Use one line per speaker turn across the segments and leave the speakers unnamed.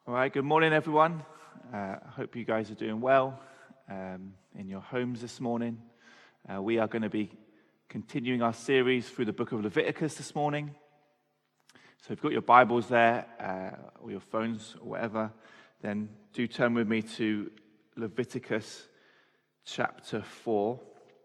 All right, good morning, everyone. I hope you guys are doing well in your homes this morning. We are going to be continuing our series through the book of Leviticus this morning. So if you've got your Bibles there, or your phones, or whatever, then do turn with me to Leviticus chapter 4.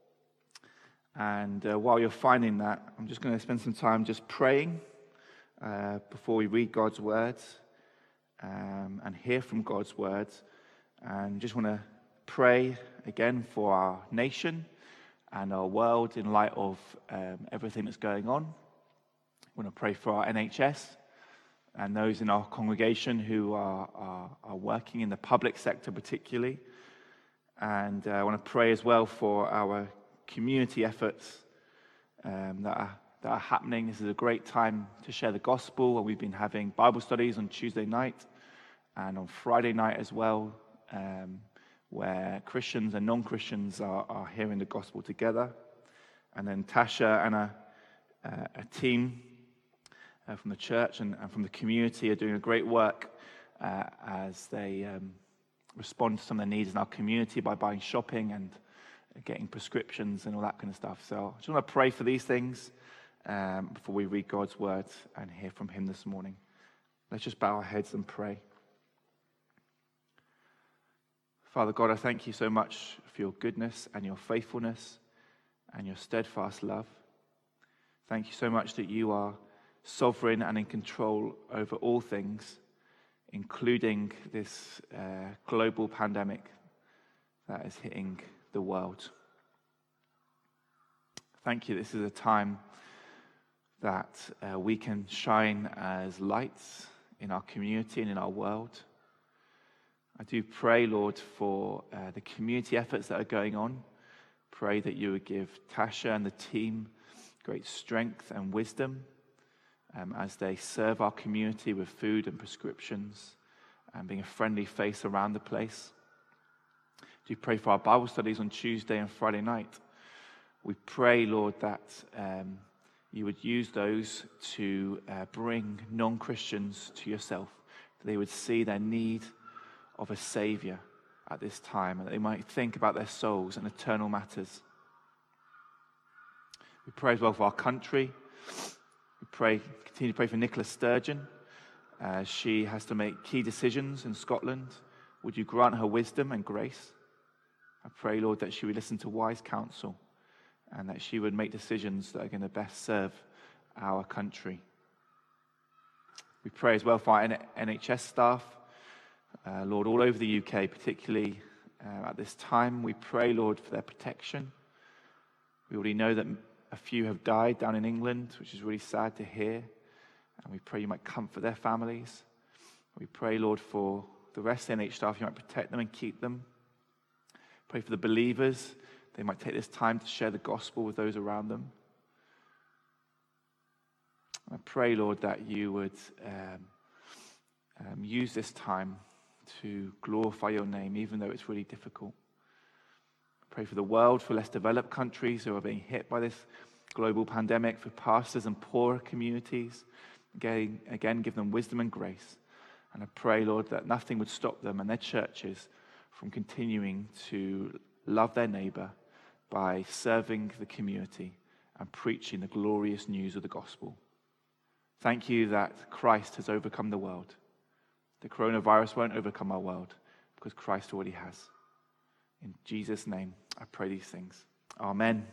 And while you're finding that, I'm just going to spend some time just praying before we read God's words. And hear from God's words, and just want to pray again for our nation and our world in light of everything that's going on. I want to pray for our NHS and those in our congregation who are working in the public sector particularly, and I want to pray as well for our community efforts that are happening. This is a great time to share the gospel, and we've been having Bible studies on Tuesday night and on Friday night as well, where Christians and non-Christians are hearing the gospel together. And then Tasha and a team from the church and from the community are doing a great work as they respond to some of the needs in our community by buying shopping and getting prescriptions and all that kind of stuff. So I just want to pray for these things before we read God's word and hear from him this morning. Let's just bow our heads and pray. Father God, I thank you so much for your goodness and your faithfulness and your steadfast love. Thank you so much that you are sovereign and in control over all things, including this global pandemic that is hitting the world. Thank you. This is a time that we can shine as lights in our community and in our world. I do pray, Lord, for the community efforts that are going on. Pray that you would give Tasha and the team great strength and wisdom as they serve our community with food and prescriptions and being a friendly face around the place. Do pray for our Bible studies on Tuesday and Friday night. We pray, Lord, that you would use those to bring non-Christians to yourself, that they would see their need of a Savior at this time, and that they might think about their souls and eternal matters. We pray as well for our country. We continue to pray for Nicola Sturgeon. She has to make key decisions in Scotland. Would you grant her wisdom and grace? I pray, Lord, that she would listen to wise counsel and that she would make decisions that are going to best serve our country. We pray as well for our NHS staff. Lord, all over the UK, particularly at this time, we pray, Lord, for their protection. We already know that a few have died down in England, which is really sad to hear, and we pray you might comfort their families. We pray, Lord, for the rest of the NHS staff, you might protect them and keep them. Pray for the believers, they might take this time to share the gospel with those around them. I pray, Lord, that you would use this time to glorify your name, even though it's really difficult. Pray for the world, for less developed countries who are being hit by this global pandemic, for pastors and poorer communities. Again, give them wisdom and grace. And I pray, Lord, that nothing would stop them and their churches from continuing to love their neighbor by serving the community and preaching the glorious news of the gospel. Thank you that Christ has overcome the world. The coronavirus won't overcome our world because Christ already has. In Jesus' name, I pray these things. Amen.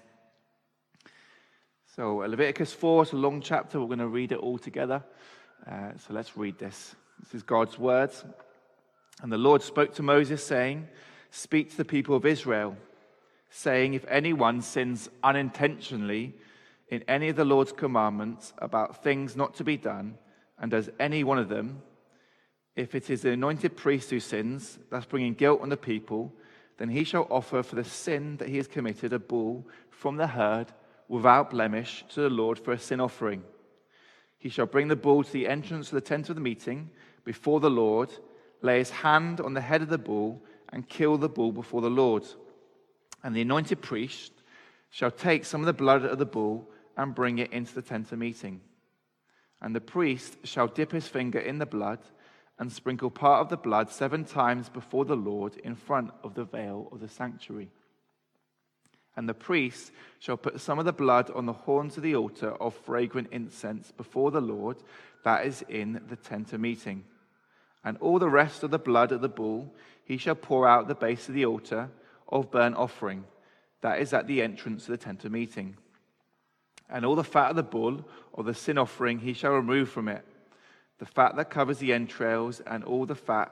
So Leviticus 4 is a long chapter. We're going to read it all together. So let's read this. This is God's words. And the Lord spoke to Moses, saying, "Speak to the people of Israel, saying, if anyone sins unintentionally in any of the Lord's commandments about things not to be done, and does any one of them, if it is the anointed priest who sins, thus bringing guilt on the people, then he shall offer for the sin that he has committed a bull from the herd without blemish to the Lord for a sin offering. He shall bring the bull to the entrance of the tent of the meeting before the Lord, lay his hand on the head of the bull, and kill the bull before the Lord. And the anointed priest shall take some of the blood of the bull and bring it into the tent of meeting. And the priest shall dip his finger in the blood and sprinkle part of the blood 7 times before the Lord in front of the veil of the sanctuary. And the priest shall put some of the blood on the horns of the altar of fragrant incense before the Lord, that is in the tent of meeting. And all the rest of the blood of the bull he shall pour out at the base of the altar of burnt offering, that is at the entrance of the tent of meeting. And all the fat of the bull or the sin offering he shall remove from it, the fat that covers the entrails, and all the fat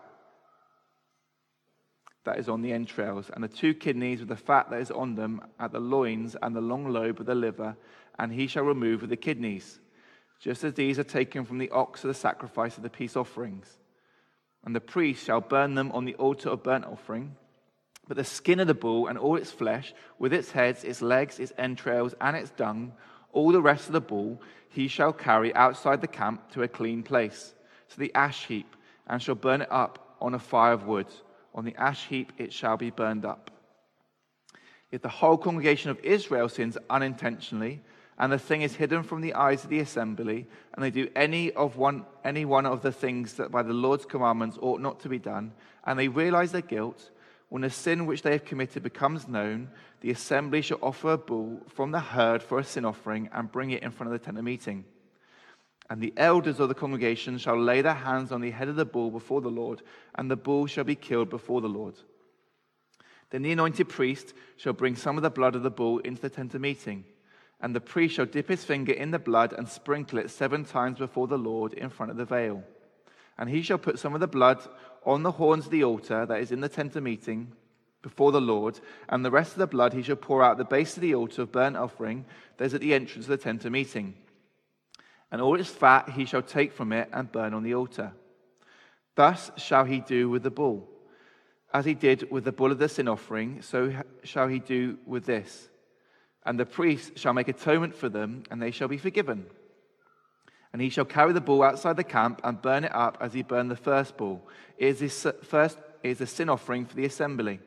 that is on the entrails, and the 2 kidneys with the fat that is on them at the loins, and the long lobe of the liver, and he shall remove with the kidneys, just as these are taken from the ox of the sacrifice of the peace offerings. And the priest shall burn them on the altar of burnt offering. But the skin of the bull and all its flesh, with its heads, its legs, its entrails, and its dung, all the rest of the bull, he shall carry outside the camp to a clean place, to the ash heap, and shall burn it up on a fire of wood. On the ash heap it shall be burned up. If the whole congregation of Israel sins unintentionally, and the thing is hidden from the eyes of the assembly, and they do any one of the things that by the Lord's commandments ought not to be done, and they realize their guilt, when the sin which they have committed becomes known, the assembly shall offer a bull from the herd for a sin offering and bring it in front of the tent of meeting. And the elders of the congregation shall lay their hands on the head of the bull before the Lord, and the bull shall be killed before the Lord. Then the anointed priest shall bring some of the blood of the bull into the tent of meeting, and the priest shall dip his finger in the blood and sprinkle it 7 times before the Lord in front of the veil. And he shall put some of the blood on the horns of the altar that is in the tent of meeting before the Lord, and the rest of the blood he shall pour out at the base of the altar of burnt offering that is at the entrance of the tent of meeting. And all its fat he shall take from it and burn on the altar. Thus shall he do with the bull. As he did with the bull of the sin offering, so shall he do with this. And the priest shall make atonement for them, and they shall be forgiven. And he shall carry the bull outside the camp and burn it up as he burned the first bull. It is a sin offering for the assembly.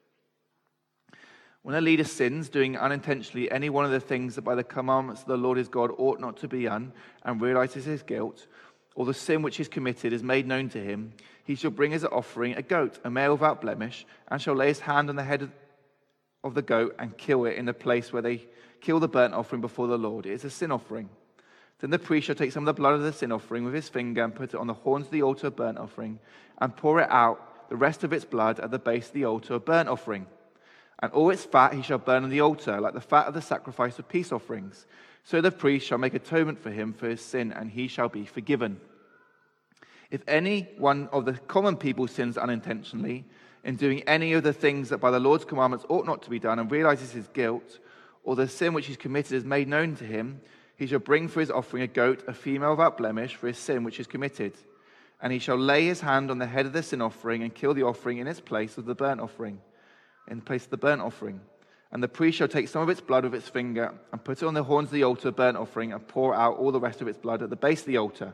When a leader sins, doing unintentionally any one of the things that by the commandments of the Lord his God ought not to be done, and realizes his guilt, or the sin which is committed is made known to him, he shall bring as an offering a goat, a male without blemish, and shall lay his hand on the head of the goat and kill it in the place where they kill the burnt offering before the Lord. It is a sin offering. Then the priest shall take some of the blood of the sin offering with his finger and put it on the horns of the altar of burnt offering, and pour it out, the rest of its blood, at the base of the altar of burnt offering. And all its fat he shall burn on the altar, like the fat of the sacrifice of peace offerings. So the priest shall make atonement for him for his sin, and he shall be forgiven. If any one of the common people sins unintentionally in doing any of the things that by the Lord's commandments ought not to be done, and realizes his guilt, or the sin which he's committed is made known to him, he shall bring for his offering a goat, a female without blemish, for his sin which is committed. And he shall lay his hand on the head of the sin offering and kill the offering in its place of the burnt offering. In place of the burnt offering. And the priest shall take some of its blood with its finger and put it on the horns of the altar of burnt offering and pour out all the rest of its blood at the base of the altar.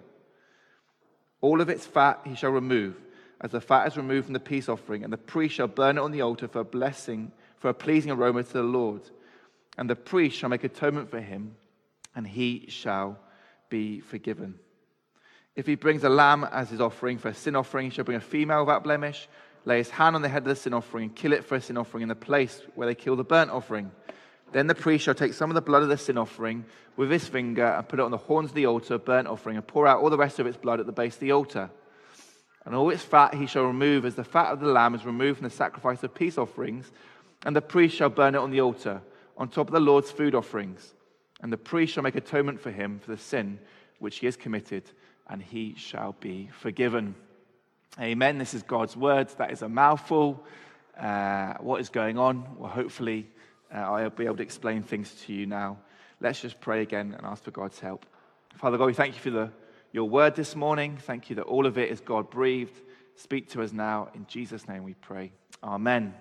All of its fat he shall remove, as the fat is removed from the peace offering, and the priest shall burn it on the altar for a blessing, for a pleasing aroma to the Lord. And the priest shall make atonement for him, and he shall be forgiven. If he brings a lamb as his offering for a sin offering, he shall bring a female without blemish, lay his hand on the head of the sin offering, and kill it for a sin offering in the place where they kill the burnt offering. Then the priest shall take some of the blood of the sin offering with his finger and put it on the horns of the altar of burnt offering, and pour out all the rest of its blood at the base of the altar. And all its fat he shall remove, as the fat of the lamb is removed from the sacrifice of peace offerings, and the priest shall burn it on the altar, on top of the Lord's food offerings. And the priest shall make atonement for him for the sin which he has committed, and he shall be forgiven. Amen. This is God's word. That is a mouthful. What is going on? Well, hopefully I'll be able to explain things to you now. Let's just pray again and ask for God's help. Father God, we thank you for your word this morning. Thank you that all of it is God-breathed. Speak to us now. In Jesus' name we pray. Amen.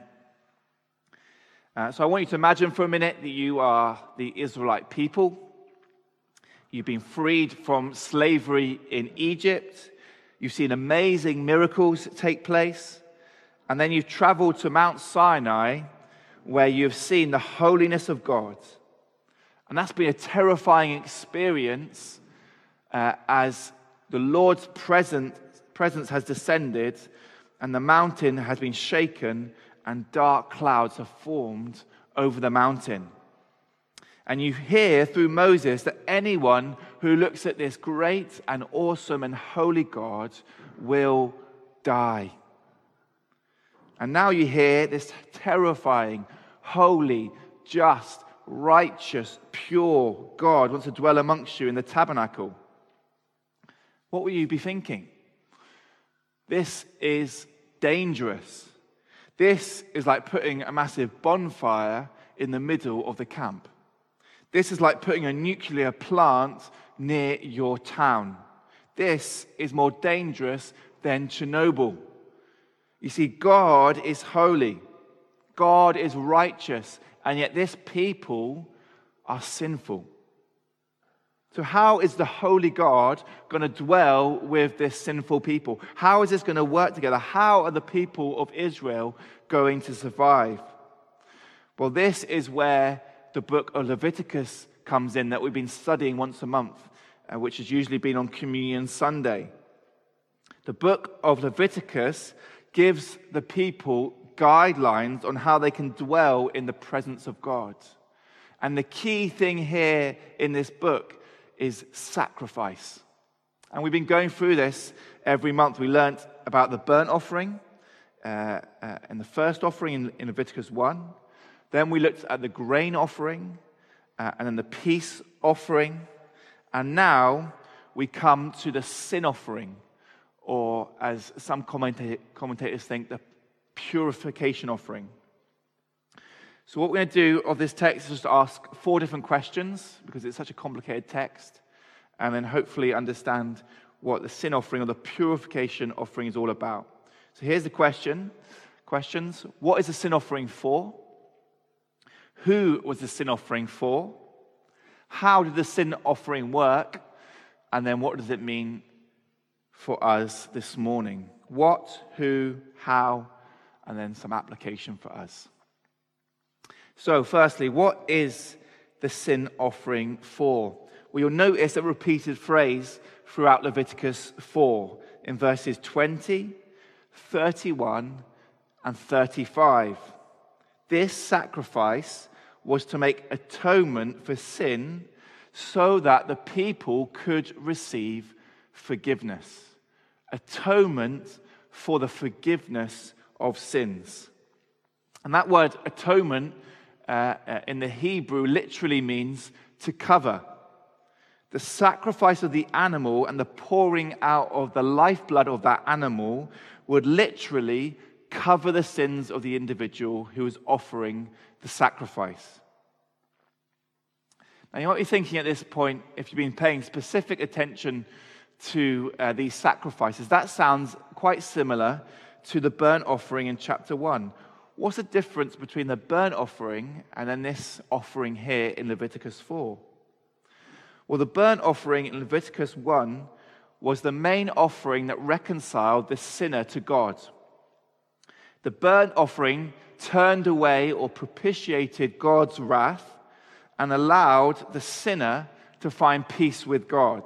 So I want you to imagine for a minute that you are the Israelite people. You've been freed from slavery in Egypt. You've seen amazing miracles take place. And then you've traveled to Mount Sinai, where you've seen the holiness of God. And that's been a terrifying experience as the Lord's presence presence has descended, and the mountain has been shaken, and dark clouds have formed over the mountain. And you hear through Moses that anyone who looks at this great and awesome and holy God will die. And now you hear this terrifying, holy, just, righteous, pure God wants to dwell amongst you in the tabernacle. What will you be thinking? This is dangerous. This is like putting a massive bonfire in the middle of the camp. This is like putting a nuclear plant near your town. This is more dangerous than Chernobyl. You see, God is holy. God is righteous. And yet this people are sinful. So how is the holy God going to dwell with this sinful people? How is this going to work together? How are the people of Israel going to survive? Well, this is where the book of Leviticus comes in that we've been studying once a month, which has usually been on Communion Sunday. The book of Leviticus gives the people guidelines on how they can dwell in the presence of God. And the key thing here in this book is sacrifice. And we've been going through this every month. We learnt about the burnt offering and the first offering in Leviticus 1. Then we looked at the grain offering and then the peace offering. And now we come to the sin offering, or as some commentators think, the purification offering. So what we're going to do of this text is just ask 4 different questions, because it's such a complicated text, and then hopefully understand what the sin offering or the purification offering is all about. So here's the questions. What is the sin offering for? Who was the sin offering for? How did the sin offering work? And then what does it mean for us this morning? What, who, how, and then some application for us. So firstly, what is the sin offering for? Well, you'll notice a repeated phrase throughout Leviticus 4 in verses 20, 31, and 35. This sacrifice was to make atonement for sin so that the people could receive forgiveness. Atonement for the forgiveness of sins. And that word atonement in the Hebrew literally means to cover. The sacrifice of the animal and the pouring out of the lifeblood of that animal would literally cover the sins of the individual who was offering the sacrifice. Now, you might be thinking at this point, if you've been paying specific attention to these sacrifices, that sounds quite similar to the burnt offering in chapter 1. What's the difference between the burnt offering and then this offering here in Leviticus 4? Well, the burnt offering in Leviticus 1 was the main offering that reconciled the sinner to God. The burnt offering turned away or propitiated God's wrath and allowed the sinner to find peace with God.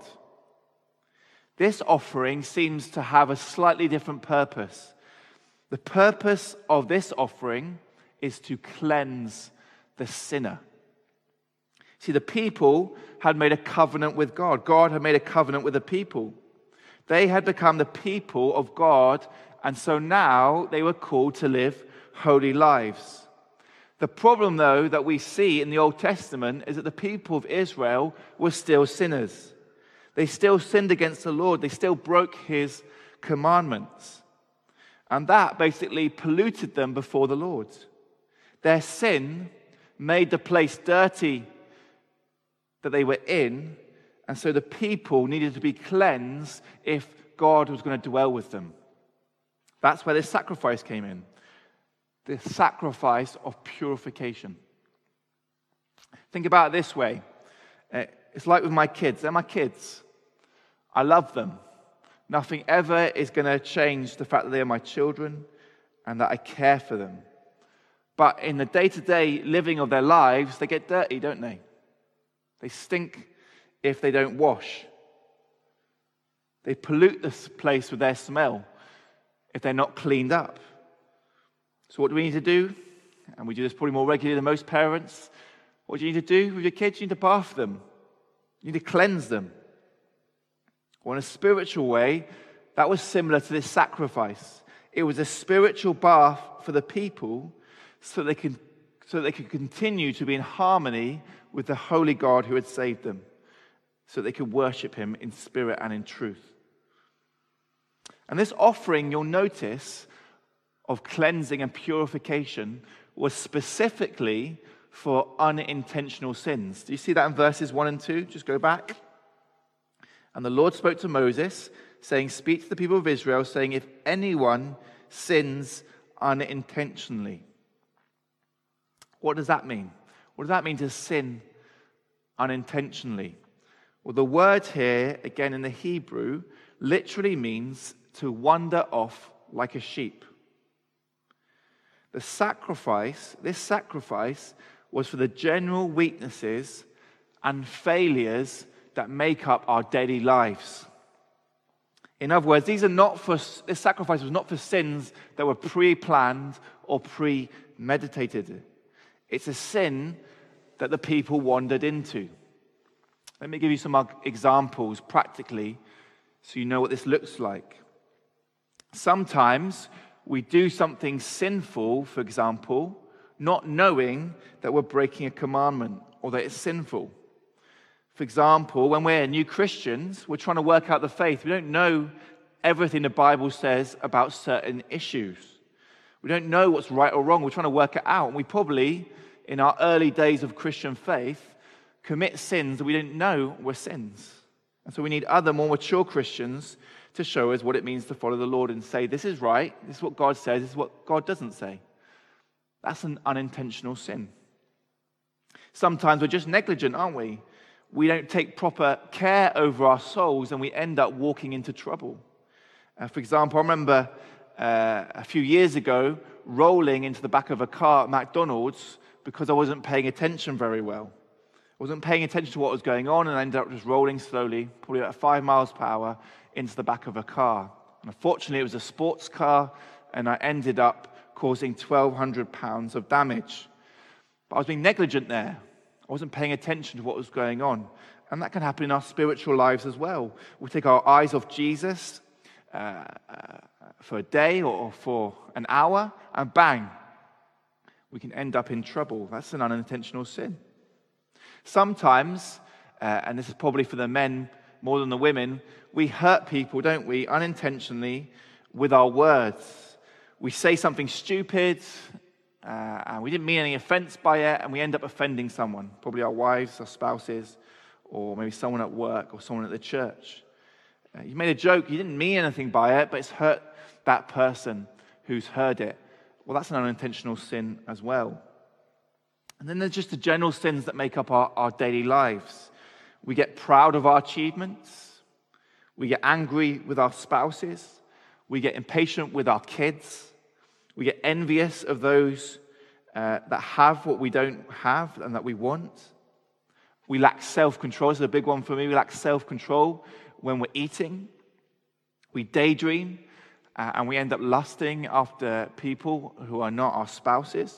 This offering seems to have a slightly different purpose. The purpose of this offering is to cleanse the sinner. See, the people had made a covenant with God. God had made a covenant with the people. They had become the people of God, and so now they were called to live holy lives. The problem, though, that we see in the Old Testament is that the people of Israel were still sinners. They still sinned against the Lord. They still broke his commandments. And that basically polluted them before the Lord. Their sin made the place dirty that they were in, and so the people needed to be cleansed if God was going to dwell with them. That's where this sacrifice came in. The sacrifice of purification. Think about it this way. It's like with my kids. They're my kids. I love them. Nothing ever is going to change the fact that they are my children and that I care for them. But in the day-to-day living of their lives, they get dirty, don't they? They stink if they don't wash. They pollute this place with their smell if they're not cleaned up. So what do we need to do? And we do this probably more regularly than most parents. What do you need to do with your kids? You need to bath them. You need to cleanse them. Well, in a spiritual way, that was similar to this sacrifice. It was a spiritual bath for the people so they could continue to be in harmony with the holy God who had saved them, so they could worship him in spirit and in truth. And this offering, you'll notice, of cleansing and purification was specifically for unintentional sins. Do you see that in verses 1 and 2? Just go back. And the Lord spoke to Moses, saying, "Speak to the people of Israel, saying, if anyone sins unintentionally." What does that mean? What does that mean to sin unintentionally? Well, the word here, again in the Hebrew, literally means to wander off like a sheep. This sacrifice was for the general weaknesses and failures that make up our daily lives. In other words, this sacrifice was not for sins that were pre-planned or premeditated. It's a sin that the people wandered into. Let me give you some examples practically so you know what this looks like. Sometimes we do something sinful, for example, not knowing that we're breaking a commandment or that it's sinful. For example, when we're new Christians, we're trying to work out the faith. We don't know everything the Bible says about certain issues. We don't know what's right or wrong. We're trying to work it out. And we probably, in our early days of Christian faith, commit sins that we didn't know were sins. And so we need other more mature Christians to show us what it means to follow the Lord and say, this is right, this is what God says, this is what God doesn't say. That's an unintentional sin. Sometimes we're just negligent, aren't we? We don't take proper care over our souls and we end up walking into trouble. For example, I remember a few years ago rolling into the back of a car at McDonald's because I wasn't paying attention very well. I wasn't paying attention to what was going on, and I ended up just rolling slowly, probably about 5 miles per hour, into the back of a car. And unfortunately, it was a sports car, and I ended up causing 1,200 pounds of damage. But I was being negligent there. I wasn't paying attention to what was going on. And that can happen in our spiritual lives as well. We take our eyes off Jesus for a day or for an hour, and bang, we can end up in trouble. That's an unintentional sin. Sometimes, and this is probably for the men more than the women, we hurt people, don't we, unintentionally with our words. We say something stupid, and we didn't mean any offense by it, and we end up offending someone, probably our wives, our spouses, or maybe someone at work or someone at the church. You made a joke, you didn't mean anything by it, but it's hurt that person who's heard it. Well, that's an unintentional sin as well. And then there's just the general sins that make up our daily lives. We get proud of our achievements. We get angry with our spouses. We get impatient with our kids. We get envious of those that have what we don't have and that we want. We lack self-control. This is a big one for me. We lack self-control when we're eating. We daydream, and we end up lusting after people who are not our spouses.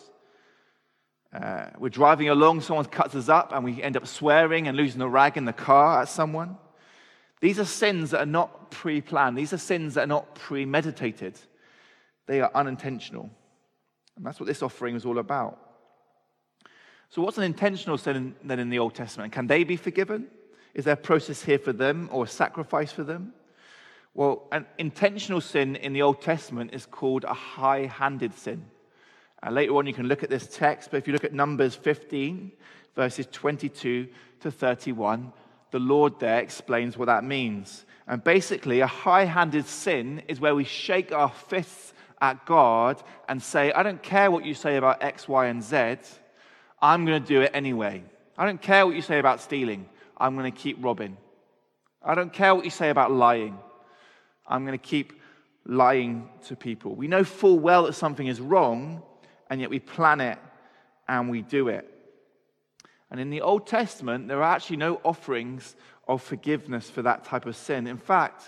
We're driving along, someone cuts us up, and we end up swearing and losing a rag in the car at someone. These are sins that are not pre-planned. These are sins that are not premeditated. They are unintentional. And that's what this offering is all about. So what's an intentional sin then in the Old Testament? Can they be forgiven? Is there a process here for them or a sacrifice for them? Well, an intentional sin in the Old Testament is called a high-handed sin. Later on you can look at this text, but if you look at Numbers 15, verses 22 to 31, the Lord there explains what that means. And basically, a high-handed sin is where we shake our fists at God and say, I don't care what you say about X, Y, and Z, I'm going to do it anyway. I don't care what you say about stealing, I'm going to keep robbing. I don't care what you say about lying, I'm going to keep lying to people. We know full well that something is wrong, and yet we plan it and we do it. And in the Old Testament, there are actually no offerings of forgiveness for that type of sin. In fact,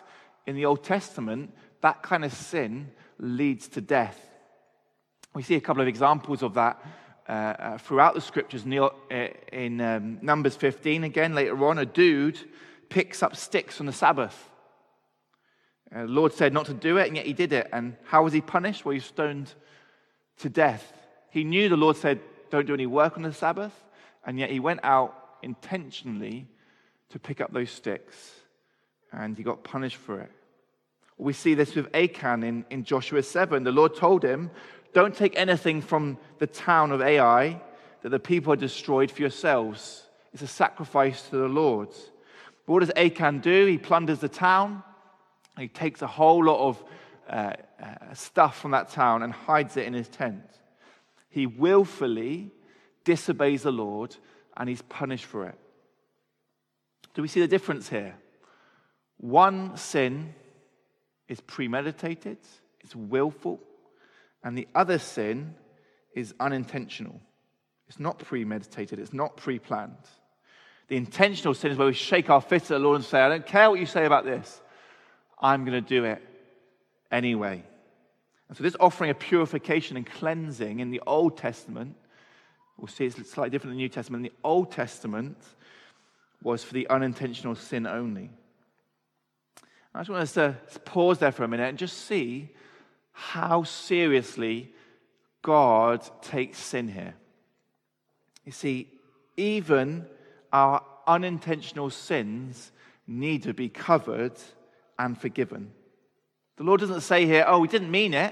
in the Old Testament, that kind of sin leads to death. We see a couple of examples of that throughout the scriptures. In Numbers 15, again, later on, a dude picks up sticks on the Sabbath. The Lord said not to do it, and yet he did it. And how was he punished? Well, he was stoned to death. He knew the Lord said, don't do any work on the Sabbath, and yet he went out intentionally to pick up those sticks, and he got punished for it. We see this with Achan in Joshua 7. The Lord told him, don't take anything from the town of Ai that the people are destroyed for yourselves. It's a sacrifice to the Lord. But what does Achan do? He plunders the town. He takes a whole lot of stuff from that town and hides it in his tent. He willfully disobeys the Lord, and he's punished for it. Do we see the difference here? One sin is premeditated, it's willful, and the other sin is unintentional. It's not premeditated, it's not pre-planned. The intentional sin is where we shake our fist at the Lord and say, I don't care what you say about this, I'm going to do it anyway. And so this offering of purification and cleansing in the Old Testament, we'll see it's slightly different in the New Testament. In the Old Testament was for the unintentional sin only. I just want us to pause there for a minute and just see how seriously God takes sin here. You see, even our unintentional sins need to be covered and forgiven. The Lord doesn't say here, oh, we didn't mean it,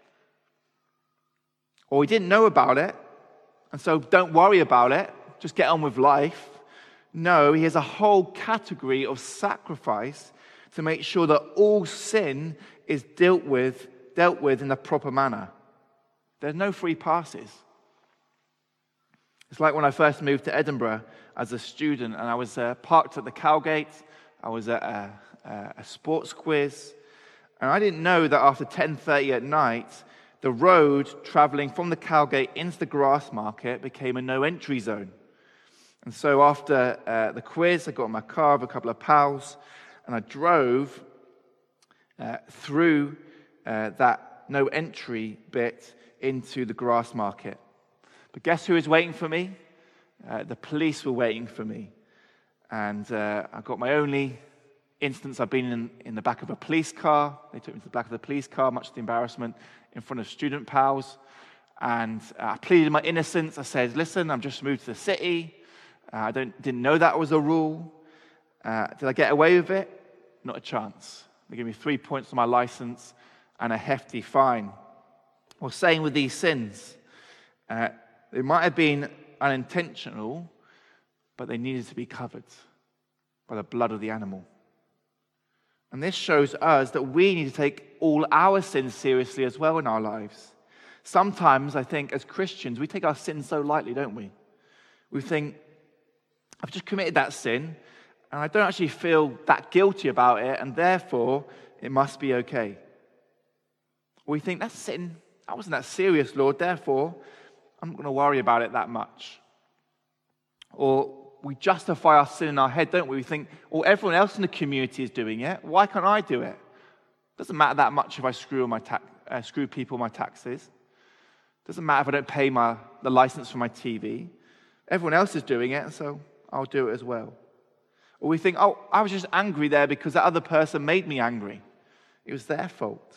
or we didn't know about it, and so don't worry about it, just get on with life. No, he has a whole category of sacrifice to make sure that all sin is dealt with in the proper manner. There's no free passes. It's like when I first moved to Edinburgh as a student, and I was parked at the Cowgate. I was at a sports quiz, and I didn't know that after 10:30 at night, the road traveling from the Cowgate into the Grassmarket became a no-entry zone. And so after the quiz, I got in my car with a couple of pals, and I drove through that no-entry bit into the Grassmarket. But guess who was waiting for me? The police were waiting for me. And I got my only instance. I've been in the back of a police car. They took me to the back of the police car, much to the embarrassment, in front of student pals. And I pleaded my innocence. I said, listen, I'm just moved to the city. I didn't know that was a rule. Did I get away with it? Not a chance. They gave me 3 points on my license and a hefty fine. Well, same with these sins. They might have been unintentional, but they needed to be covered by the blood of the animal. And this shows us that we need to take all our sins seriously as well in our lives. Sometimes, I think, as Christians, we take our sins so lightly, don't we? We think, I've just committed that sin, and I don't actually feel that guilty about it, and therefore, it must be okay. Or we think, that sin, that wasn't that serious, Lord, therefore, I'm not going to worry about it that much. Or we justify our sin in our head, don't we? We think, well, everyone else in the community is doing it. Why can't I do it? Doesn't matter that much if I screw people my taxes. Doesn't matter if I don't pay the license for my TV. Everyone else is doing it, so I'll do it as well. Or we think, oh, I was just angry there because that other person made me angry. It was their fault.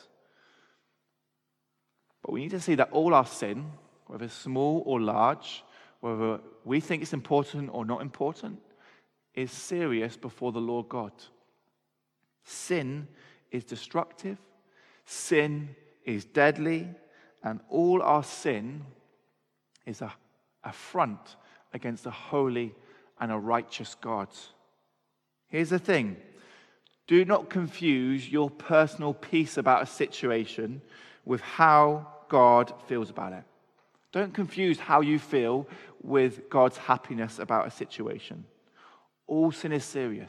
But we need to see that all our sin, whether small or large, whether we think it's important or not important, is serious before the Lord God. Sin is destructive. Sin is deadly. And all our sin is an affront against a holy and a righteous God. Here's the thing. Do not confuse your personal peace about a situation with how God feels about it. Don't confuse how you feel with God's happiness about a situation. All sin is serious.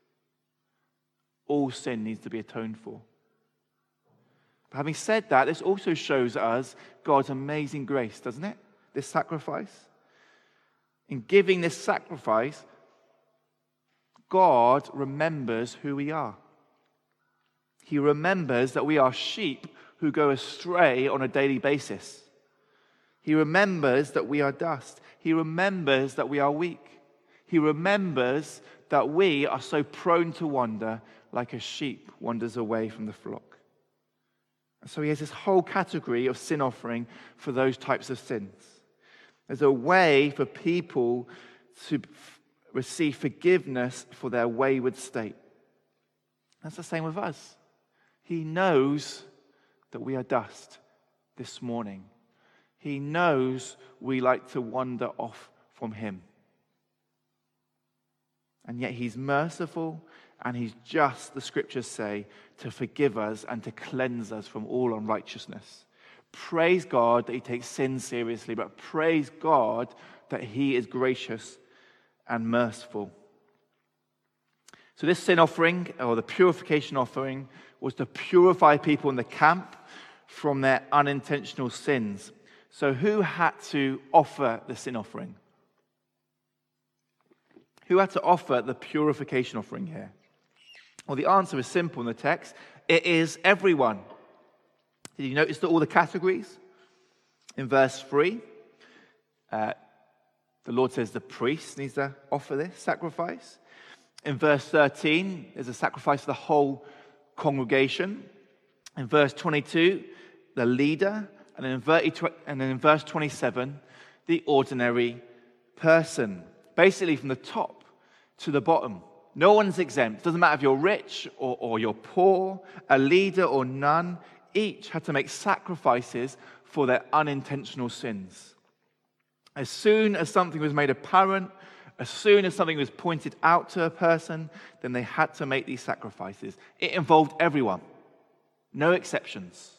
All sin needs to be atoned for. But having said that, this also shows us God's amazing grace, doesn't it? This sacrifice. In giving this sacrifice, God remembers who we are. He remembers that we are sheep who go astray on a daily basis. He remembers that we are dust. He remembers that we are weak. He remembers that we are so prone to wander like a sheep wanders away from the flock. And so he has this whole category of sin offering for those types of sins. There's a way for people to receive forgiveness for their wayward state. That's the same with us. He knows that we are dust this morning. He knows we like to wander off from him. And yet he's merciful and he's just, the scriptures say, to forgive us and to cleanse us from all unrighteousness. Praise God that he takes sin seriously, but praise God that he is gracious and merciful. So this sin offering, or the purification offering, was to purify people in the camp from their unintentional sins. So who had to offer the sin offering? Who had to offer the purification offering here? Well, the answer is simple in the text. It is everyone. Did you notice that all the categories? In verse 3, the Lord says the priest needs to offer this sacrifice. In verse 13, there's a sacrifice for the whole congregation. In verse 22, the leader. And then in verse 27, the ordinary person. Basically from the top to the bottom. No one's exempt. It doesn't matter if you're rich or you're poor, a leader or none. Each had to make sacrifices for their unintentional sins. As soon as something was made apparent, as soon as something was pointed out to a person, then they had to make these sacrifices. It involved everyone. No exceptions.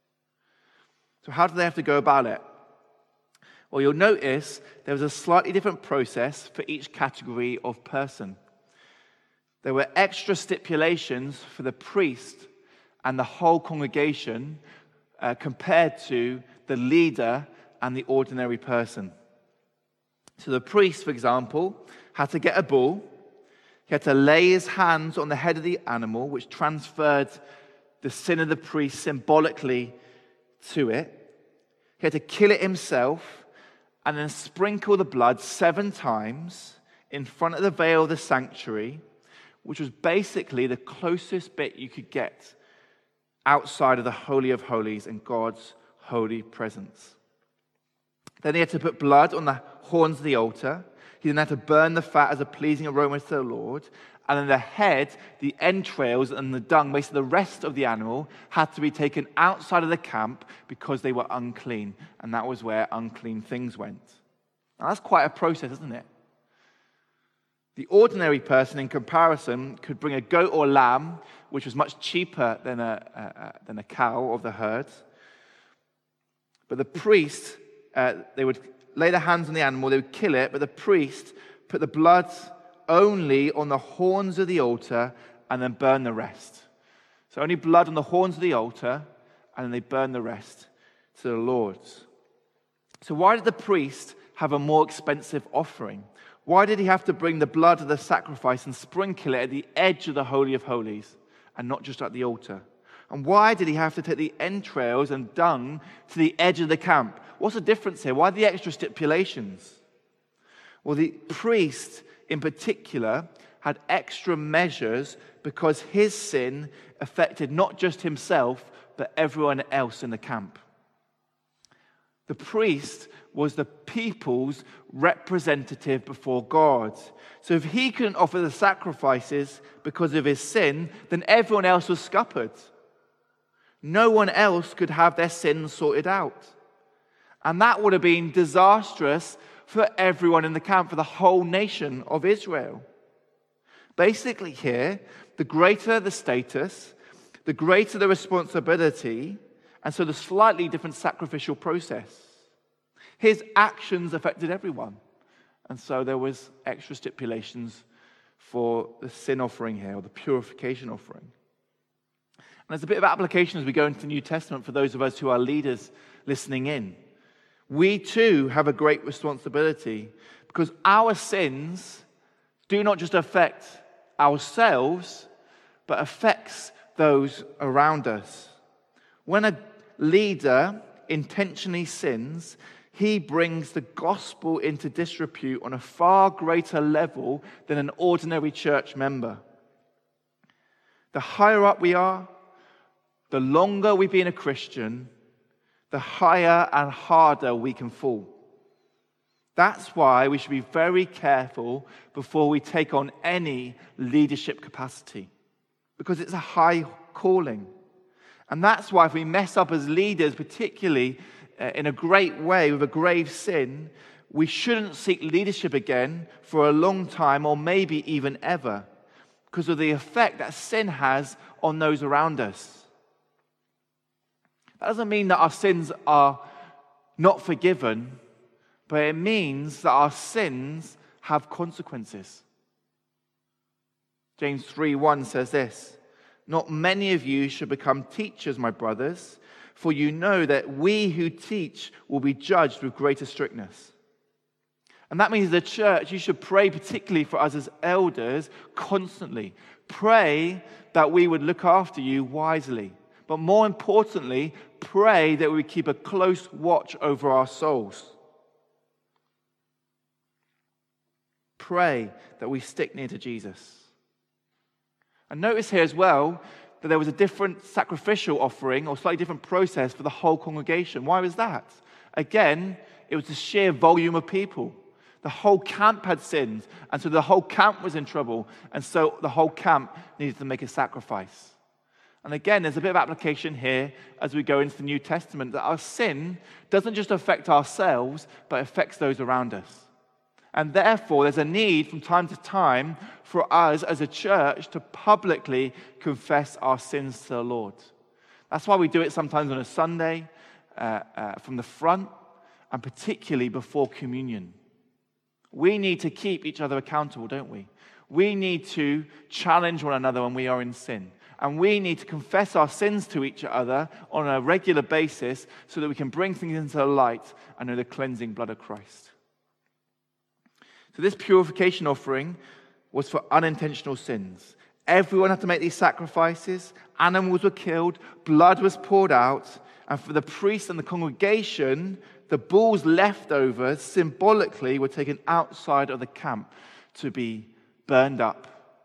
So how do they have to go about it? Well, you'll notice there was a slightly different process for each category of person. There were extra stipulations for the priest and the whole congregation compared to the leader and the ordinary person. So the priest, for example, had to get a bull. He had to lay his hands on the head of the animal, which transferred the sin of the priest symbolically to it. He had to kill it himself and then sprinkle the blood 7 times in front of the veil of the sanctuary, which was basically the closest bit you could get outside of the Holy of Holies and God's holy presence. Then he had to put blood on the horns of the altar. He then had to burn the fat as a pleasing aroma to the Lord. And then the head, the entrails, and the dung, basically the rest of the animal, had to be taken outside of the camp because they were unclean. And that was where unclean things went. Now that's quite a process, isn't it? The ordinary person, in comparison, could bring a goat or lamb, which was much cheaper than a cow of the herd. But the priest, they would lay their hands on the animal, they would kill it, but the priest put the blood only on the horns of the altar and then burn the rest. So only blood on the horns of the altar, and then they burn the rest to the Lord. So why did the priest have a more expensive offering? Why did he have to bring the blood of the sacrifice and sprinkle it at the edge of the Holy of Holies and not just at the altar? And why did he have to take the entrails and dung to the edge of the camp? What's the difference here? Why the extra stipulations? Well, the priest in particular had extra measures because his sin affected not just himself, but everyone else in the camp. The priest was the people's representative before God. So if he couldn't offer the sacrifices because of his sin, then everyone else was scuppered. No one else could have their sins sorted out. And that would have been disastrous for everyone in the camp, for the whole nation of Israel. Basically here, the greater the status, the greater the responsibility, and so the slightly different sacrificial process. His actions affected everyone. And so there was extra stipulations for the sin offering here, or the purification offering. And there's a bit of application as we go into the New Testament for those of us who are leaders listening in. We too have a great responsibility because our sins do not just affect ourselves, but affects those around us. When a leader intentionally sins, he brings the gospel into disrepute on a far greater level than an ordinary church member. The higher up we are, the longer we've been a Christian, the higher and harder we can fall. That's why we should be very careful before we take on any leadership capacity, because it's a high calling. And that's why if we mess up as leaders, particularly in a great way with a grave sin, we shouldn't seek leadership again for a long time or maybe even ever, because of the effect that sin has on those around us. That doesn't mean that our sins are not forgiven, but it means that our sins have consequences. James 3:1 says this, "Not many of you should become teachers, my brothers, for you know that we who teach will be judged with greater strictness." And that means the church, you should pray particularly for us as elders constantly. Pray that we would look after you wisely. But more importantly, pray that we keep a close watch over our souls. Pray that we stick near to Jesus. And notice here as well that there was a different sacrificial offering or slightly different process for the whole congregation. Why was that? Again, it was the sheer volume of people. The whole camp had sinned, and so the whole camp was in trouble, and so the whole camp needed to make a sacrifice. And again, there's a bit of application here as we go into the New Testament, that our sin doesn't just affect ourselves, but affects those around us. And therefore, there's a need from time to time for us as a church to publicly confess our sins to the Lord. That's why we do it sometimes on a Sunday from the front, and particularly before communion. We need to keep each other accountable, don't we? We need to challenge one another when we are in sin. And we need to confess our sins to each other on a regular basis so that we can bring things into the light and know the cleansing blood of Christ. So this purification offering was for unintentional sins. Everyone had to make these sacrifices. Animals were killed. Blood was poured out. And for the priest and the congregation, the bull's leftovers symbolically were taken outside of the camp to be burned up.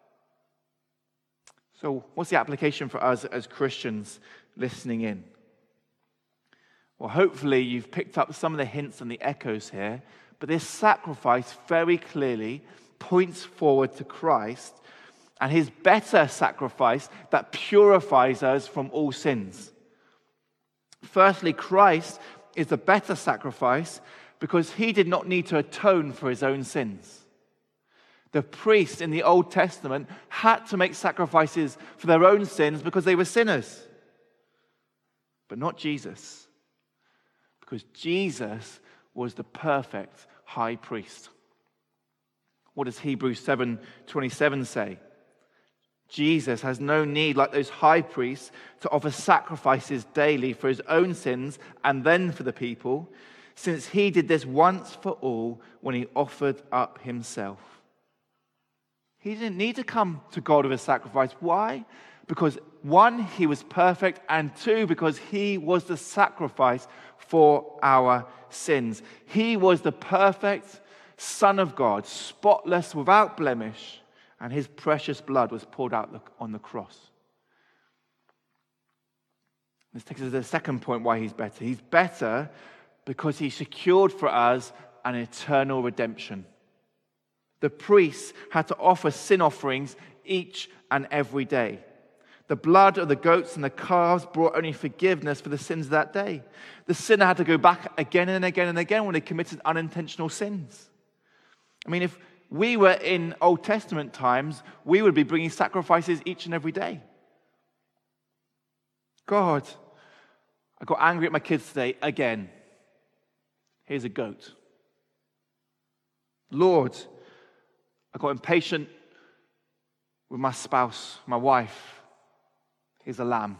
So what's the application for us as Christians listening in? Well, hopefully you've picked up some of the hints and the echoes here, but this sacrifice very clearly points forward to Christ and his better sacrifice that purifies us from all sins. Firstly, Christ is the better sacrifice because he did not need to atone for his own sins. The priests in the Old Testament had to make sacrifices for their own sins because they were sinners. But not Jesus, because Jesus was the perfect high priest. What does Hebrews 7:27 say? Jesus has no need, like those high priests, to offer sacrifices daily for his own sins and then for the people, since he did this once for all when he offered up himself. He didn't need to come to God with a sacrifice. Why? Because one, he was perfect, and two, because he was the sacrifice for our sins. He was the perfect Son of God, spotless, without blemish, and his precious blood was poured out on the cross. This takes us to the second point why he's better. He's better because he secured for us an eternal redemption. The priests had to offer sin offerings each and every day. The blood of the goats and the calves brought only forgiveness for the sins of that day. The sinner had to go back again and again and again when they committed unintentional sins. I mean, if we were in Old Testament times, we would be bringing sacrifices each and every day. God, I got angry at my kids today again. Here's a goat. Lord, I got impatient with my spouse, my wife. Here's a lamb.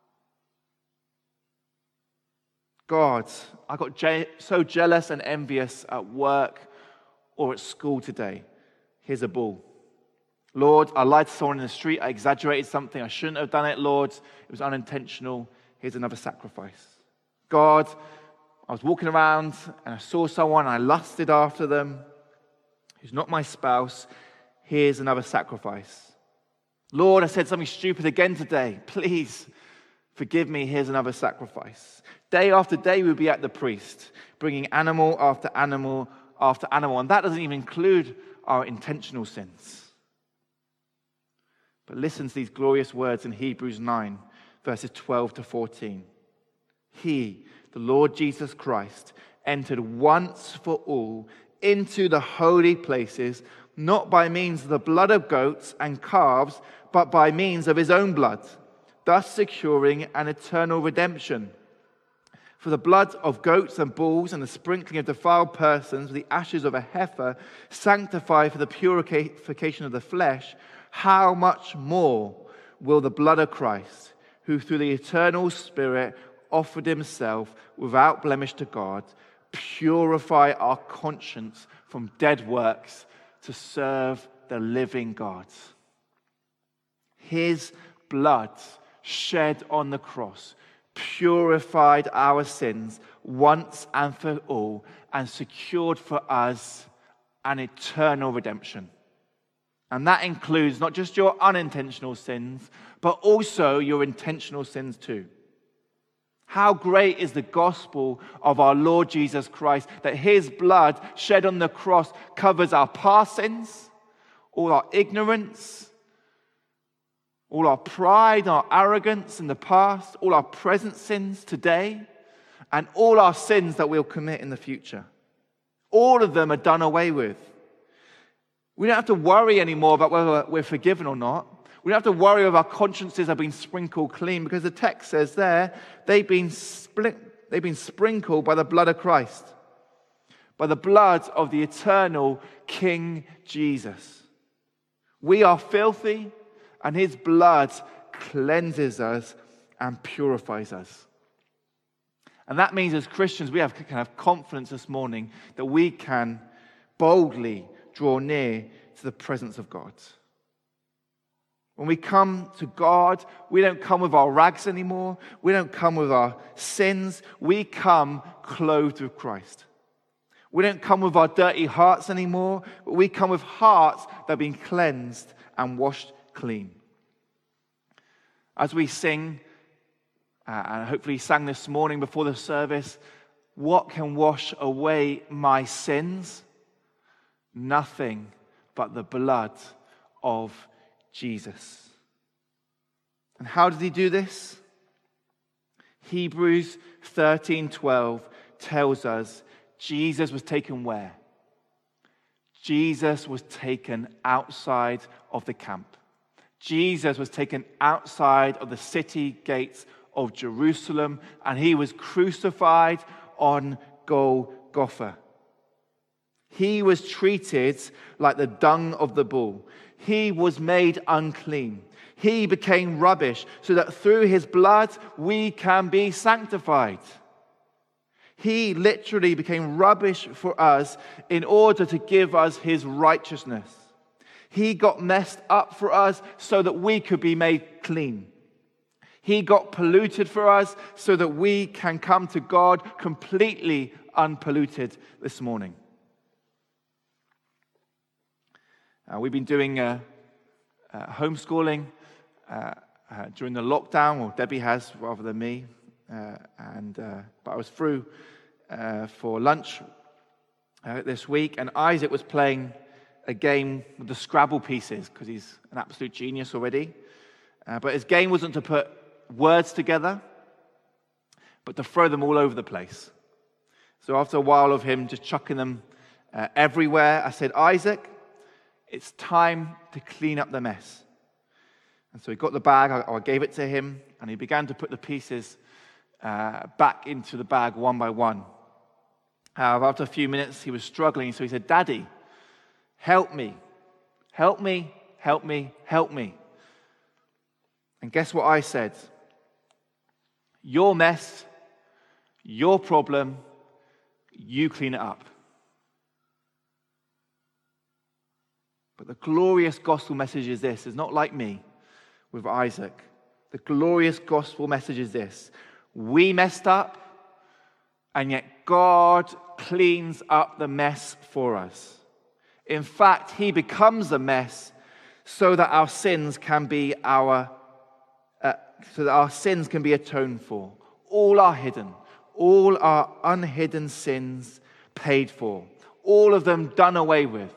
God, I got so jealous and envious at work or at school today. Here's a bull. Lord, I lied to someone in the street. I exaggerated something. I shouldn't have done it, Lord. It was unintentional. Here's another sacrifice. God, I was walking around and I saw someone. I lusted after them who's not my spouse. Here's another sacrifice. Lord, I said something stupid again today. Please forgive me. Here's another sacrifice. Day after day, we'll be at the priest, bringing animal after animal after animal. And that doesn't even include our intentional sins. But listen to these glorious words in Hebrews 9, verses 12 to 14. He, the Lord Jesus Christ, entered once for all into the holy places, not by means of the blood of goats and calves, but by means of his own blood, thus securing an eternal redemption. For the blood of goats and bulls and the sprinkling of defiled persons with the ashes of a heifer sanctify for the purification of the flesh, how much more will the blood of Christ, who through the eternal Spirit offered himself without blemish to God, purify our conscience from dead works to serve the living God. His blood shed on the cross purified our sins once and for all and secured for us an eternal redemption. And that includes not just your unintentional sins, but also your intentional sins too. How great is the gospel of our Lord Jesus Christ, that his blood shed on the cross covers our past sins, all our ignorance, all our pride, our arrogance in the past, all our present sins today, and all our sins that we'll commit in the future. All of them are done away with. We don't have to worry anymore about whether we're forgiven or not. We don't have to worry if our consciences have been sprinkled clean, because the text says there, they've been sprinkled by the blood of Christ, by the blood of the eternal King Jesus. We are filthy, and his blood cleanses us and purifies us. And that means as Christians, we can have confidence this morning that we can boldly draw near to the presence of God. When we come to God, we don't come with our rags anymore. We don't come with our sins. We come clothed with Christ. We don't come with our dirty hearts anymore, but we come with hearts that have been cleansed and washed clean. As we sing, and hopefully sang this morning before the service, what can wash away my sins? Nothing but the blood of Jesus. And how did he do this? Hebrews 13:12 tells us Jesus was taken where? Jesus was taken outside of the camp. Jesus was taken outside of the city gates of Jerusalem, and he was crucified on Golgotha. He was treated like the dung of the bull. He was made unclean. He became rubbish so that through his blood we can be sanctified. He literally became rubbish for us in order to give us his righteousness. He got messed up for us so that we could be made clean. He got polluted for us so that we can come to God completely unpolluted this morning. We've been doing homeschooling during the lockdown, or Debbie has rather than me. But I was through for lunch this week, and Isaac was playing a game with the Scrabble pieces because he's an absolute genius already. But his game wasn't to put words together, but to throw them all over the place. So after a while of him just chucking them everywhere, I said, Isaac, it's time to clean up the mess. And so he got the bag, I gave it to him, and he began to put the pieces back into the bag one by one. After a few minutes, he was struggling, so he said, Daddy, help me, help me, help me, help me. And guess what I said? Your mess, your problem, you clean it up. But the glorious gospel message is this. It's not like me with Isaac. The glorious gospel message is this. We messed up, and yet God cleans up the mess for us. In fact, he becomes a mess so that our sins can be atoned for. All are hidden. All our unhidden sins paid for. All of them done away with.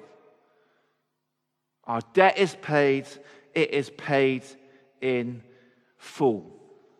Our debt is paid. It is paid in full.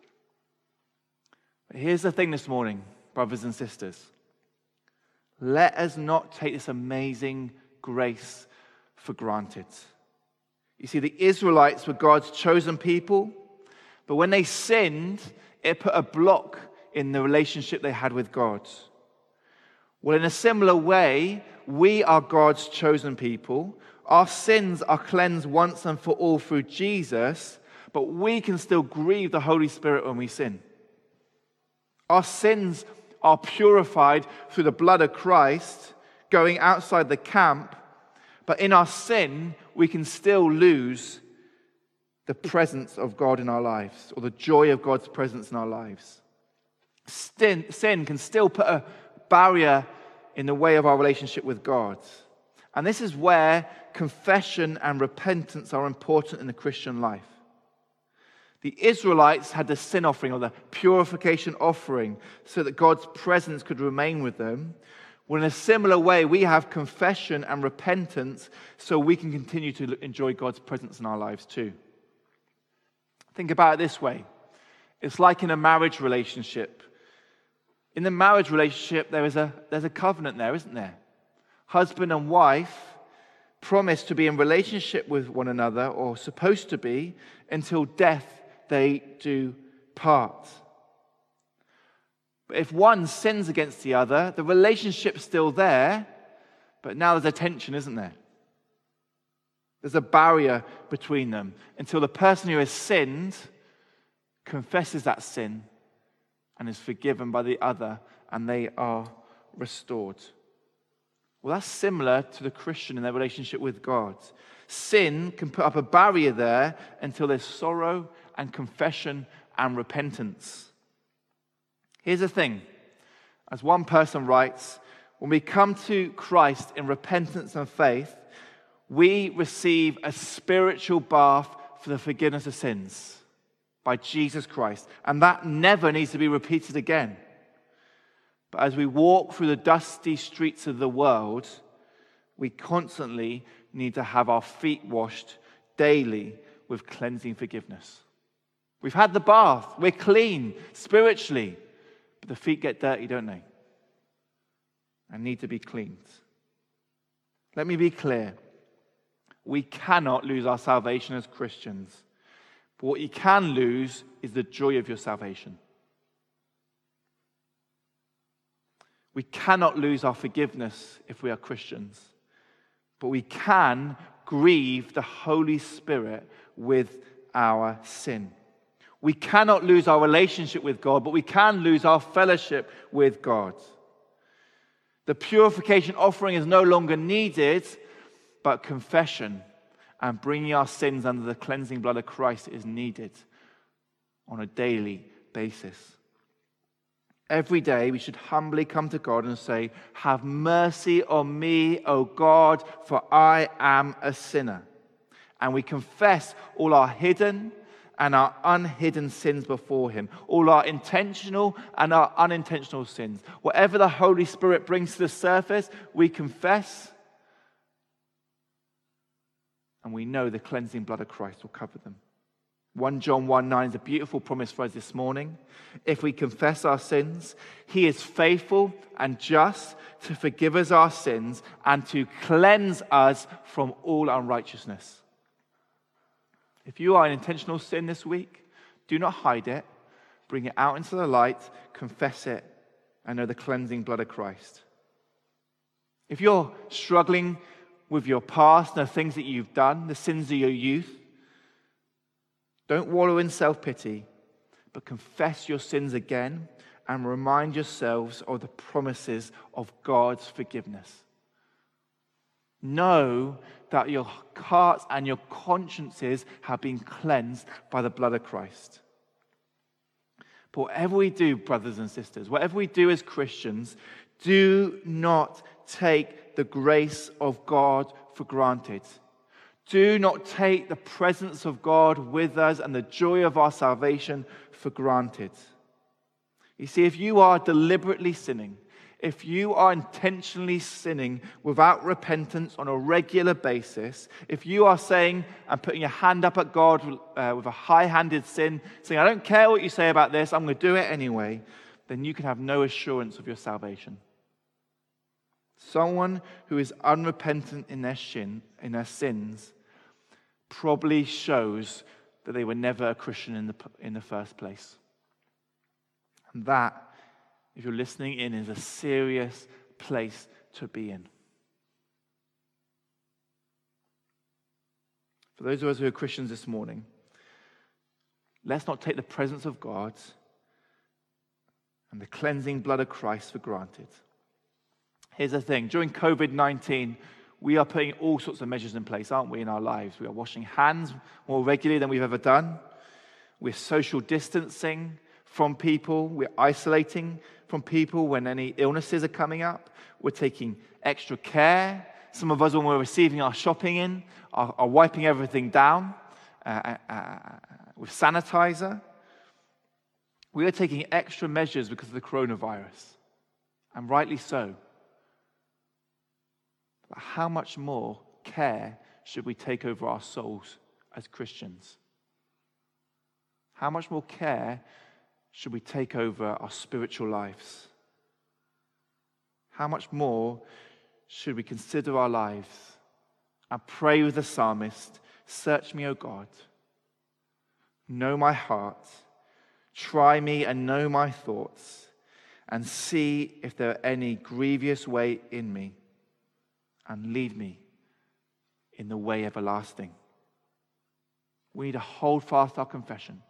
But here's the thing this morning, brothers and sisters. Let us not take this amazing grace for granted. You see, the Israelites were God's chosen people, but when they sinned, it put a block in the relationship they had with God. Well, in a similar way, we are God's chosen people. Our sins are cleansed once and for all through Jesus, but we can still grieve the Holy Spirit when we sin. Our sins are purified through the blood of Christ, going outside the camp, but in our sin, we can still lose the presence of God in our lives, or the joy of God's presence in our lives. Sin can still put a barrier in the way of our relationship with God. And this is where confession and repentance are important in the Christian life. The Israelites had the sin offering, or the purification offering, so that God's presence could remain with them. Well, in a similar way, we have confession and repentance so we can continue to enjoy God's presence in our lives too. Think about it this way. It's like in a marriage relationship. In the marriage relationship, there's a covenant there, isn't there? Husband and wife promise to be in relationship with one another, or supposed to be, until death they do part. But if one sins against the other, the relationship's still there, but now there's a tension, isn't there? There's a barrier between them until the person who has sinned confesses that sin and is forgiven by the other, and they are restored. Well, that's similar to the Christian in their relationship with God. Sin can put up a barrier there until there's sorrow and confession and repentance. Here's the thing. As one person writes, when we come to Christ in repentance and faith, we receive a spiritual bath for the forgiveness of sins by Jesus Christ. And that never needs to be repeated again. But as we walk through the dusty streets of the world, we constantly need to have our feet washed daily with cleansing forgiveness. We've had the bath. We're clean spiritually. But the feet get dirty, don't they? And need to be cleaned. Let me be clear. We cannot lose our salvation as Christians. But what you can lose is the joy of your salvation. We cannot lose our forgiveness if we are Christians. But we can grieve the Holy Spirit with our sin. We cannot lose our relationship with God, but we can lose our fellowship with God. The purification offering is no longer needed, but confession and bringing our sins under the cleansing blood of Christ is needed on a daily basis. Every day we should humbly come to God and say, "Have mercy on me, O God, for I am a sinner." And we confess all our hidden and our unhidden sins before him, all our intentional and our unintentional sins. Whatever the Holy Spirit brings to the surface, we confess, and we know the cleansing blood of Christ will cover them. 1 John 1:9 is a beautiful promise for us this morning. If we confess our sins, he is faithful and just to forgive us our sins and to cleanse us from all unrighteousness. If you are in intentional sin this week, do not hide it. Bring it out into the light, confess it, and know the cleansing blood of Christ. If you're struggling with your past and the things that you've done, the sins of your youth, don't wallow in self-pity, but confess your sins again and remind yourselves of the promises of God's forgiveness. Know that your hearts and your consciences have been cleansed by the blood of Christ. But whatever we do, brothers and sisters, whatever we do as Christians, do not take the grace of God for granted. Do not take the presence of God with us and the joy of our salvation for granted. You see, if you are deliberately sinning, if you are intentionally sinning without repentance on a regular basis, if you are saying and putting your hand up at God with a high-handed sin, saying, I don't care what you say about this, I'm going to do it anyway, then you can have no assurance of your salvation. Someone who is unrepentant in their sins probably shows that they were never a Christian in the first place. And that, if you're listening in, is a serious place to be in. For those of us who are Christians this morning, let's not take the presence of God and the cleansing blood of Christ for granted. Here's the thing. During COVID-19, we are putting all sorts of measures in place, aren't we, in our lives? We are washing hands more regularly than we've ever done. We're social distancing from people. We're isolating from people when any illnesses are coming up. We're taking extra care. Some of us, when we're receiving our shopping in, are wiping everything down with sanitizer. We are taking extra measures because of the coronavirus, and rightly so. But how much more care should we take over our souls as Christians? How much more care should we take over our spiritual lives? How much more should we consider our lives and pray with the psalmist, search me, O God, know my heart, try me and know my thoughts, and see if there are any grievous way in me, and lead me in the way everlasting. We need to hold fast our confession.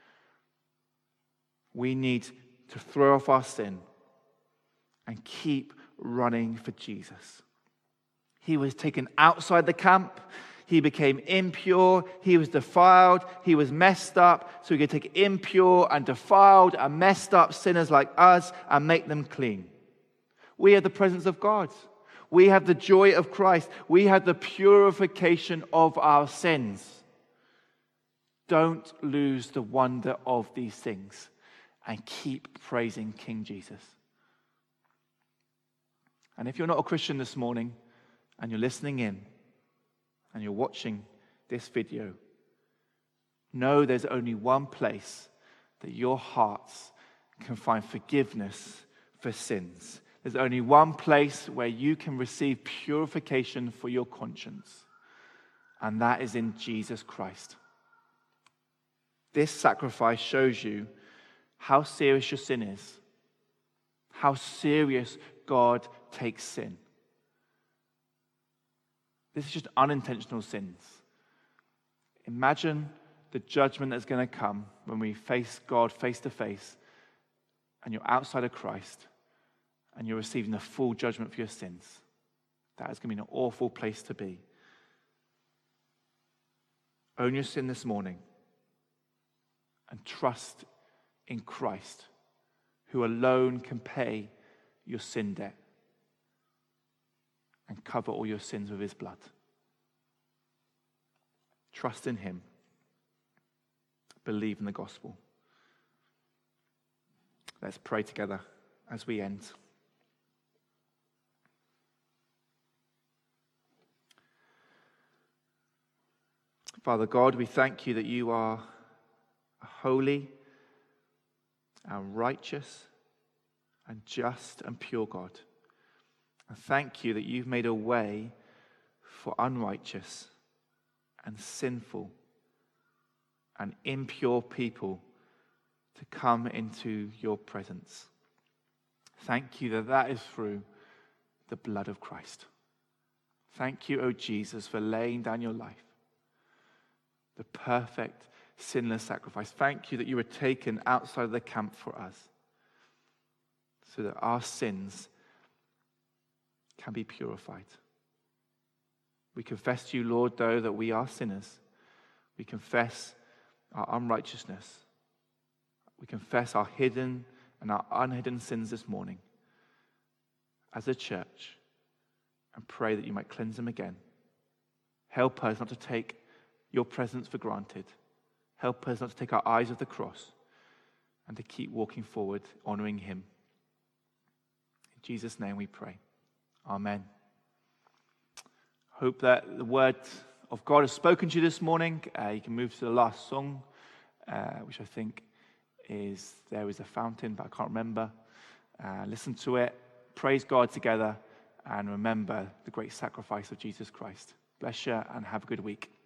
We need to throw off our sin and keep running for Jesus. He was taken outside the camp. He became impure. He was defiled. He was messed up. So he could take impure and defiled and messed up sinners like us and make them clean. We have the presence of God. We have the joy of Christ. We have the purification of our sins. Don't lose the wonder of these things and keep praising King Jesus. And if you're not a Christian this morning and you're listening in and you're watching this video, know there's only one place that your hearts can find forgiveness for sins. There's only one place where you can receive purification for your conscience, and that is in Jesus Christ. This sacrifice shows you how serious your sin is, how serious God takes sin. This is just unintentional sins. Imagine the judgment that's going to come when we face God face to face and you're outside of Christ and you're receiving the full judgment for your sins. That is going to be an awful place to be. Own your sin this morning and trust in Christ, who alone can pay your sin debt and cover all your sins with his blood. Trust in him. Believe in the gospel. Let's pray together as we end. Father God, we thank you that you are a holy and righteous and just and pure God. And thank you that you've made a way for unrighteous and sinful and impure people to come into your presence. Thank you that that is through the blood of Christ. Thank you, O Jesus, for laying down your life, the perfect, sinless sacrifice. Thank you that you were taken outside of the camp for us so that our sins can be purified. We confess to you, Lord, though, that we are sinners. We confess our unrighteousness. We confess our hidden and our unhidden sins this morning as a church, and pray that you might cleanse them again. Help us not to take your presence for granted. Help us not to take our eyes off the cross and to keep walking forward, honoring him. In Jesus' name we pray. Amen. Hope that the word of God has spoken to you this morning. You can move to the last song, which I think is There Is a Fountain, but I can't remember. Listen to it, praise God together, and remember the great sacrifice of Jesus Christ. Bless you and have a good week.